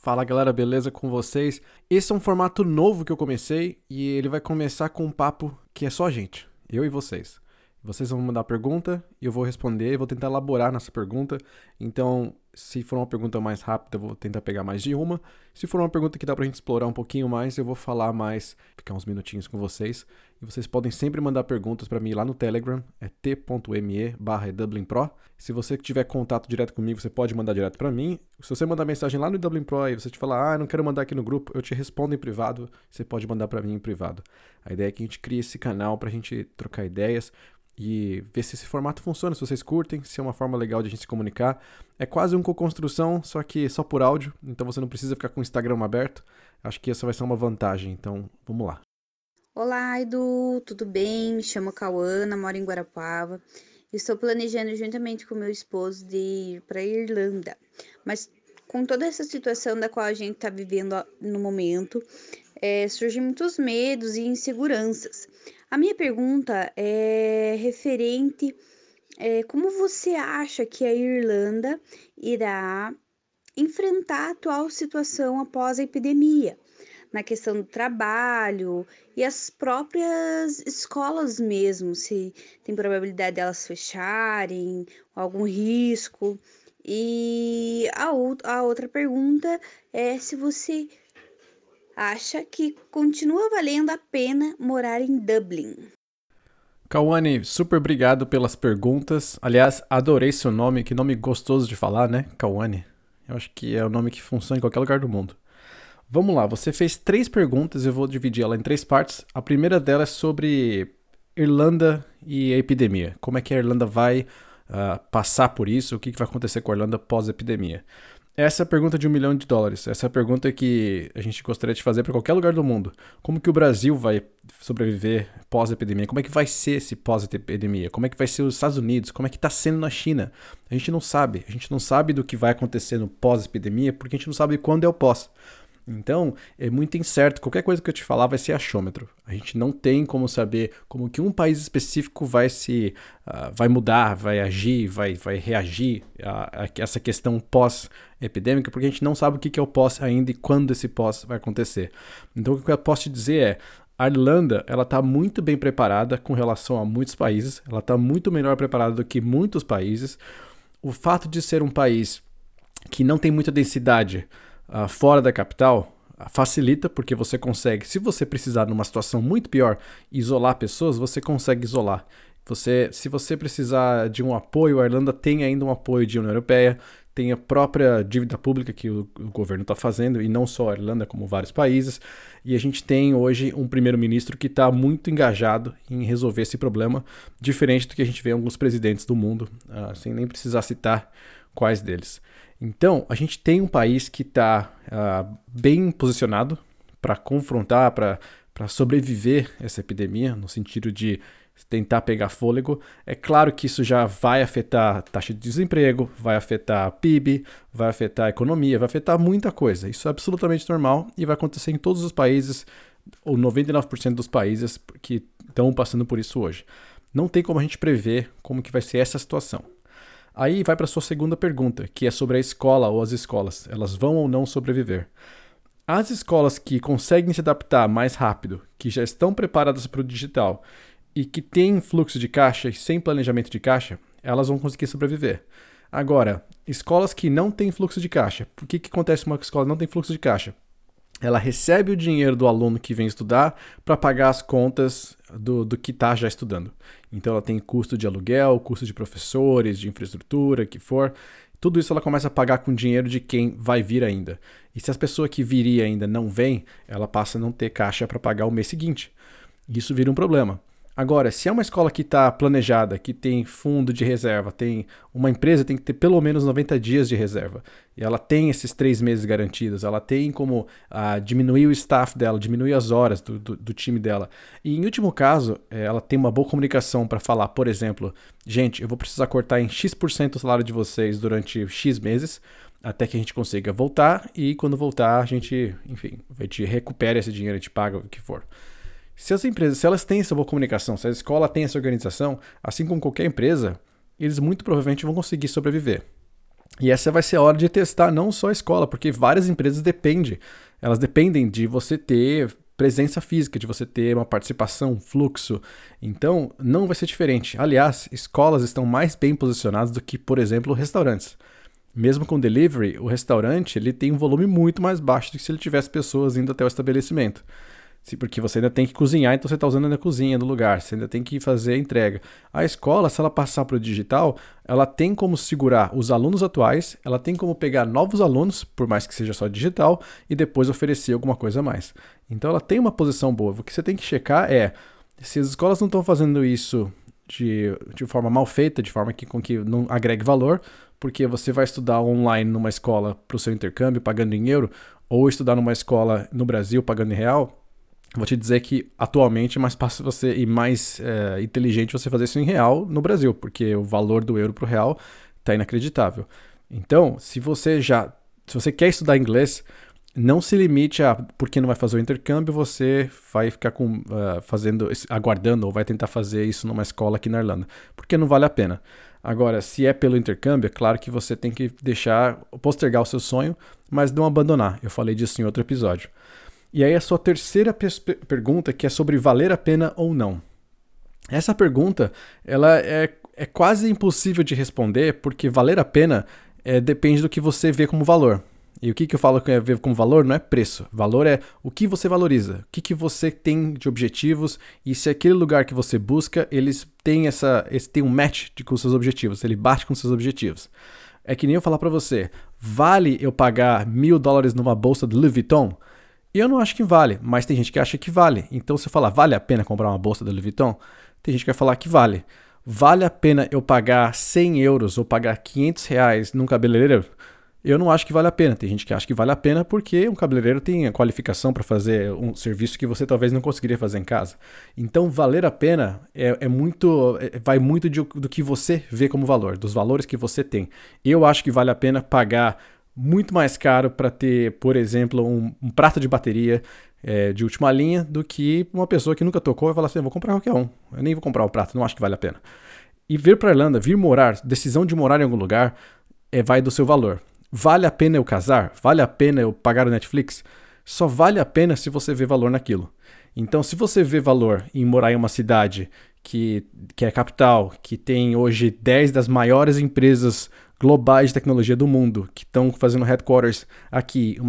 Fala galera, beleza com vocês? Esse é um formato novo que eu comecei e ele vai começar com um papo que é só a gente, eu e vocês. Vocês vão mandar pergunta e eu vou responder e vou tentar elaborar nessa pergunta. Então, se for uma pergunta mais rápida, eu vou tentar pegar mais de uma. Se for uma pergunta que dá pra gente explorar um pouquinho mais, eu vou falar mais, ficar uns minutinhos com vocês. E vocês podem sempre mandar perguntas pra mim lá no Telegram, é t.me/edublinpro. Se você tiver contato direto comigo, você pode mandar direto pra mim. Se você mandar mensagem lá no Dublin Pro e você te falar, não quero mandar aqui no grupo, eu te respondo em privado, você pode mandar pra mim em privado. A ideia é que a gente crie esse canal pra gente trocar ideias e ver se esse formato funciona, se vocês curtem, se é uma forma legal de a gente se comunicar. É quase um co-construção, só que só por áudio, então você não precisa ficar com o Instagram aberto. Acho que essa vai ser uma vantagem, então vamos lá. Olá, Edu, tudo bem? Me chamo Cauana, moro em Guarapuava. Estou planejando juntamente com meu esposo de ir para a Irlanda, mas com toda essa situação da qual a gente está vivendo no momento, surgem muitos medos e inseguranças. A minha pergunta é referente, como você acha que a Irlanda irá enfrentar a atual situação após a epidemia? Na questão do trabalho e as próprias escolas mesmo, se tem probabilidade delas fecharem, algum risco. E a outra pergunta é se você acha que continua valendo a pena morar em Dublin. Cauane, super obrigado pelas perguntas. Aliás, adorei seu nome, que nome gostoso de falar, né? Cauane. Eu acho que é o nome que funciona em qualquer lugar do mundo. Vamos lá, você fez 3 perguntas, eu vou dividir ela em 3 partes. A primeira delas é sobre Irlanda e a epidemia. Como é que a Irlanda vai passar por isso? O que vai acontecer com a Irlanda pós-epidemia? Essa é a pergunta de US$ 1 milhão. Essa é a pergunta que a gente gostaria de fazer para qualquer lugar do mundo. Como que o Brasil vai sobreviver pós-epidemia? Como é que vai ser esse pós-epidemia? Como é que vai ser os Estados Unidos? Como é que está sendo na China? A gente não sabe. A gente não sabe do que vai acontecer no pós-epidemia porque a gente não sabe quando é o pós. Então, é muito incerto. Qualquer coisa que eu te falar vai ser achômetro. A gente não tem como saber como que um país específico vai mudar, vai agir, vai reagir a essa questão pós-epidêmica, porque a gente não sabe o que é o pós ainda e quando esse pós vai acontecer. Então, o que eu posso te dizer é, a Irlanda, ela está muito bem preparada com relação a muitos países. Ela está muito melhor preparada do que muitos países. O fato de ser um país que não tem muita densidade fora da capital facilita, porque você consegue, se você precisar numa situação muito pior, isolar pessoas, você consegue isolar. Se você precisar de um apoio, a Irlanda tem ainda um apoio de União Europeia, tem a própria dívida pública que o governo está fazendo, e não só a Irlanda, como vários países, e a gente tem hoje um primeiro-ministro que está muito engajado em resolver esse problema, diferente do que a gente vê em alguns presidentes do mundo, sem nem precisar citar quais deles. Então, a gente tem um país que está bem posicionado para confrontar, para sobreviver essa epidemia, no sentido de tentar pegar fôlego. É claro que isso já vai afetar a taxa de desemprego, vai afetar a PIB, vai afetar a economia, vai afetar muita coisa. Isso é absolutamente normal e vai acontecer em todos os países, ou 99% dos países que estão passando por isso hoje. Não tem como a gente prever como que vai ser essa situação. Aí vai para a sua segunda pergunta, que é sobre a escola ou as escolas. Elas vão ou não sobreviver? As escolas que conseguem se adaptar mais rápido, que já estão preparadas para o digital e que têm fluxo de caixa e sem planejamento de caixa, elas vão conseguir sobreviver. Agora, escolas que não têm fluxo de caixa, por que acontece uma escola que não tem fluxo de caixa? Ela recebe o dinheiro do aluno que vem estudar para pagar as contas do que está já estudando. Então ela tem custo de aluguel, custo de professores, de infraestrutura, que for. Tudo isso ela começa a pagar com dinheiro de quem vai vir ainda. E se as pessoas que viria ainda não vêm, ela passa a não ter caixa para pagar o mês seguinte. Isso vira um problema. Agora, se é uma escola que está planejada, que tem fundo de reserva, tem uma empresa tem que ter pelo menos 90 dias de reserva, e ela tem esses 3 meses garantidos, ela tem como diminuir o staff dela, diminuir as horas do time dela. E em último caso, ela tem uma boa comunicação para falar, por exemplo, gente, eu vou precisar cortar em X% o salário de vocês durante X meses, até que a gente consiga voltar, e quando voltar a gente, enfim, a gente recupera esse dinheiro, a gente paga o que for. Se as empresas, se elas têm essa boa comunicação, se a escola tem essa organização, assim como qualquer empresa, eles muito provavelmente vão conseguir sobreviver. E essa vai ser a hora de testar não só a escola, porque várias empresas elas dependem de você ter presença física, de você ter uma participação, um fluxo. Então, não vai ser diferente. Aliás, escolas estão mais bem posicionadas do que, por exemplo, restaurantes. Mesmo com delivery, o restaurante ele tem um volume muito mais baixo do que se ele tivesse pessoas indo até o estabelecimento. Porque você ainda tem que cozinhar, então você está usando a cozinha do lugar, você ainda tem que fazer a entrega. A escola, se ela passar para o digital, ela tem como segurar os alunos atuais, ela tem como pegar novos alunos, por mais que seja só digital, e depois oferecer alguma coisa a mais. Então ela tem uma posição boa. O que você tem que checar é se as escolas não estão fazendo isso de forma mal feita, de forma com que não agregue valor, porque você vai estudar online numa escola para o seu intercâmbio pagando em euro, ou estudar numa escola no Brasil pagando em real. Vou te dizer que atualmente é mais fácil você e mais inteligente você fazer isso em real no Brasil, porque o valor do euro para o real está inacreditável. Então, se você quer estudar inglês, não se limite a porque não vai fazer o intercâmbio, você vai ficar aguardando ou vai tentar fazer isso numa escola aqui na Irlanda, porque não vale a pena. Agora, se é pelo intercâmbio, é claro que você tem que postergar o seu sonho, mas não abandonar. Eu falei disso em outro episódio. E aí a sua terceira pergunta, que é sobre valer a pena ou não. Essa pergunta ela é quase impossível de responder, porque valer a pena depende do que você vê como valor. E o que eu falo que é ver como valor não é preço. Valor é o que você valoriza, o que você tem de objetivos e se aquele lugar que você busca, eles têm tem um match com os seus objetivos, ele bate com os seus objetivos. É que nem eu falar pra você, vale eu pagar $1.000 numa bolsa do Louis Vuitton? Eu não acho que vale, mas tem gente que acha que vale. Então, se eu falar, vale a pena comprar uma bolsa da Louis Vuitton? Tem gente que vai falar que vale. Vale a pena eu pagar 100 euros ou pagar 500 reais num cabeleireiro? Eu não acho que vale a pena. Tem gente que acha que vale a pena porque um cabeleireiro tem a qualificação para fazer um serviço que você talvez não conseguiria fazer em casa. Então, valer a pena vai muito do que você vê como valor, dos valores que você tem. Eu acho que vale a pena pagar muito mais caro para ter, por exemplo, um prato de bateria de última linha do que uma pessoa que nunca tocou vai falar assim, eu vou comprar qualquer um, eu nem vou comprar um prato, não acho que vale a pena. E vir para a Irlanda, vir morar, decisão de morar em algum lugar, vai do seu valor. Vale a pena eu casar? Vale a pena eu pagar o Netflix? Só vale a pena se você vê valor naquilo. Então, se você vê valor em morar em uma cidade que é capital, que tem hoje 10 das maiores empresas globais de tecnologia do mundo, que estão fazendo headquarters aqui,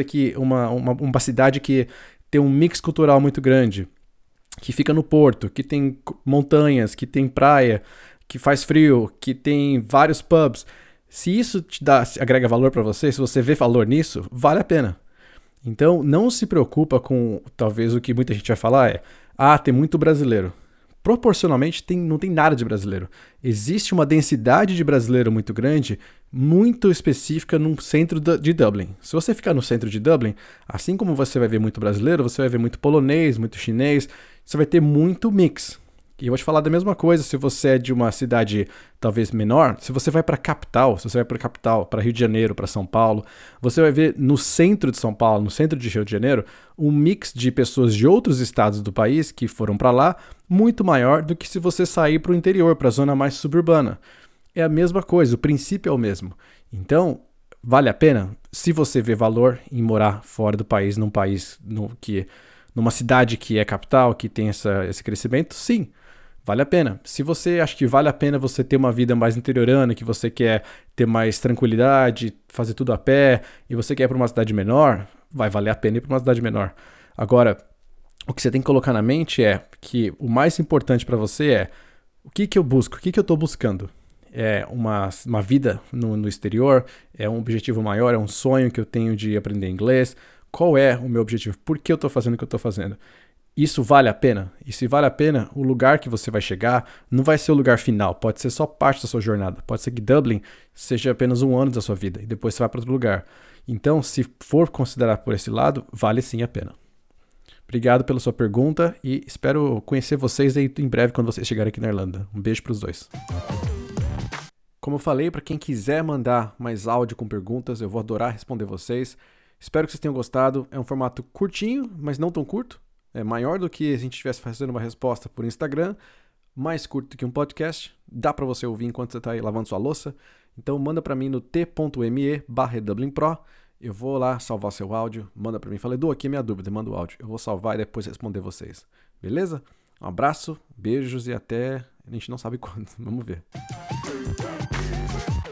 uma cidade que tem um mix cultural muito grande, que fica no porto, que tem montanhas, que tem praia, que faz frio, que tem vários pubs. Se isso agrega valor para você, se você vê valor nisso, vale a pena. Então, não se preocupa com, talvez o que muita gente vai falar tem muito brasileiro. Proporcionalmente não tem nada de brasileiro. Existe uma densidade de brasileiro muito grande, muito específica no centro de Dublin. Se você ficar no centro de Dublin, assim como você vai ver muito brasileiro, você vai ver muito polonês, muito chinês, você vai ter muito mix. E eu vou te falar da mesma coisa se você é de uma cidade talvez menor, se você vai para a capital, para Rio de Janeiro, para São Paulo, você vai ver no centro de São Paulo, no centro de Rio de Janeiro, um mix de pessoas de outros estados do país que foram para lá muito maior do que se você sair para o interior, para a zona mais suburbana. É a mesma coisa, o princípio é o mesmo. Então, vale a pena? Se você vê valor em morar fora do país, numa cidade que é capital, que tem esse crescimento, sim. Vale a pena. Se você acha que vale a pena você ter uma vida mais interiorana, que você quer ter mais tranquilidade, fazer tudo a pé, e você quer ir para uma cidade menor, vai valer a pena ir para uma cidade menor. Agora, o que você tem que colocar na mente é que o mais importante para você é o que eu busco, o que eu estou buscando. É uma vida no exterior, é um objetivo maior, é um sonho que eu tenho de aprender inglês. Qual é o meu objetivo? Por que eu estou fazendo o que eu estou fazendo? Isso vale a pena? E se vale a pena, o lugar que você vai chegar não vai ser o lugar final, pode ser só parte da sua jornada. Pode ser que Dublin seja apenas 1 ano da sua vida e depois você vai para outro lugar. Então, se for considerar por esse lado, vale sim a pena. Obrigado pela sua pergunta e espero conhecer vocês aí em breve quando vocês chegarem aqui na Irlanda. Um beijo para os dois. Como eu falei, para quem quiser mandar mais áudio com perguntas, eu vou adorar responder vocês. Espero que vocês tenham gostado. É um formato curtinho, mas não tão curto. É maior do que se a gente estivesse fazendo uma resposta por Instagram, mais curto do que um podcast. Dá para você ouvir enquanto você está aí lavando sua louça. Então manda para mim no t.me/EWPro. Eu vou lá salvar seu áudio, manda para mim. Fala, Edu, aqui é minha dúvida, manda o áudio. Eu vou salvar e depois responder vocês. Beleza? Um abraço, beijos e até... A gente não sabe quando, vamos ver.